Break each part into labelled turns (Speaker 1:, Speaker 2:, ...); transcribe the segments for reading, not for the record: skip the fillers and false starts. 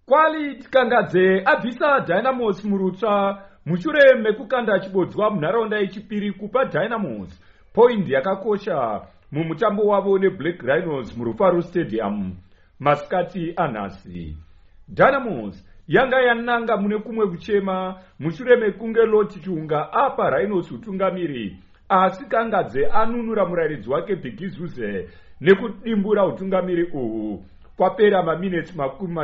Speaker 1: Kwali Tikangadze abvisa Dynamos murutsva mushure mekukanda chibodzwa munharaunda yechipiri kupa Dynamos point yakakosha mumutambo wavo neBlack Rhinos muRufaro Stadium masikati anhasi. Dynamos yanga yananga mune kumwe kuchema mushure mekunge Loti Chiunga apa Rhinos utungamiri, asi Kangadze anunura muraridzi wake Bheki Zuze nekudimbura utungamiri uhu kwapera maminitsi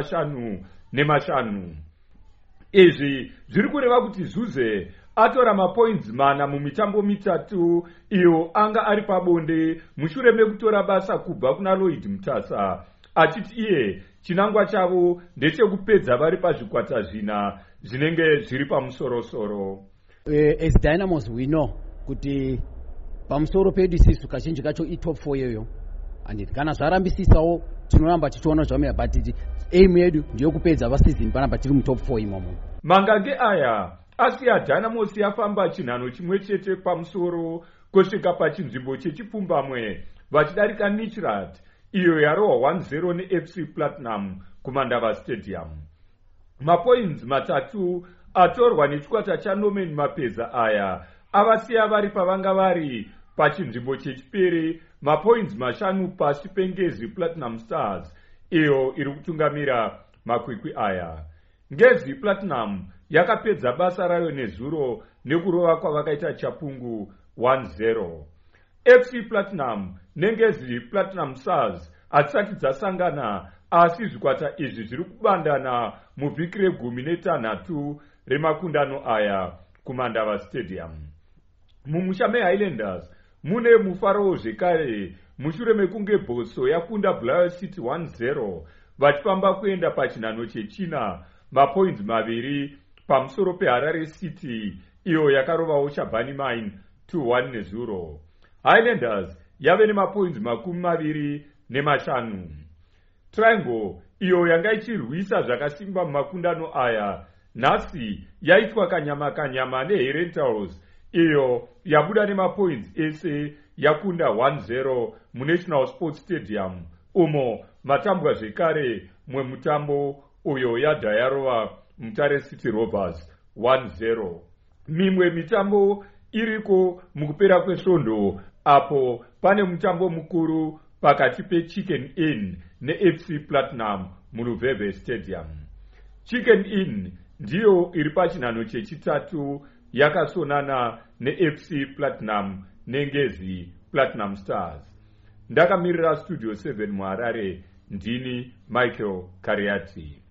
Speaker 1: 55. Izvi zviri kureva kuti Zuze atora mapoints 4 mumitambo mitatu iyo anga ari pabonde mushure mekutora basa kubva kuna Lloyd Mutasa, achiti iye chinangwa chavo ndechekupedza vari pazvikwata zvina zvinenge zviri pamusorosoro.
Speaker 2: As Dynamos we know kuti pamusoro pedu isisu kazhinji kacho itop 4 yeyo, and kana zvarambisisawo tinoramba tichiona zvamira, but aim yedu ndiyo kupedza vasizini panapa tiri mutop 4 imomo.
Speaker 1: Mangange aya asiya Dynamos yafamba chinhano chimwe chete pamusoro kusvika pachinzvimbo chechipfumbamwe vachidarika Nichirat iyo yarohwa 1-0 neFC Platinum kuMandava Stadium. Mapoints 3 atorwa nechikwata chaNorman Mapeza aya avasiya vari pavanga vari pachinzvimbo chechipiri, mapoints 5 pasi peNgezi Platinum Stars iyo iri kutungamira makwikwi aya. Ngezi Platinum yakapedza basa rayo nezuro nekurova kwavakaita Chapungu 1-0. FC Platinum neNgezi Platinum Stars hatisati dzasangana, asi zvikwata izvi zviri kubandana muvhiki re-13 remakundano aya kuMandava Stadium. Mumusha meHighlanders mune mufaro zvekare mushure mekunge Boso yakunda Blair City 1-0 vachifamba kuenda pachinhano chechina, mapoints 2 pamusoro peHarare City iyo yakarovawo Shabani Mine 2-1. Highlanders yave nemapoints 25. Triangle iyo yanga ichirwisa zvakasimba mumakundano aya nhasi yaitwa kanyama neHerentals iyo yabuda nemapoints ese yakunda 1-0 muNational Sports Stadium umo matambwa zvekare mumwe mutambo uyo yadha yarova Mutare City Rovers 1-0. Mimwe mitambo iriko mukupera kwesvondo apo pane mutambo mukuru pakati peChicken Inn neFC Platinum muLuveve Stadium. Chicken Inn ndiyo iri pachinhano chechitatu yakasonana neFC Platinum neNgezi Platinum Stars. Ndakamirira Studio 7 muHarare, ndini Michael Kariati.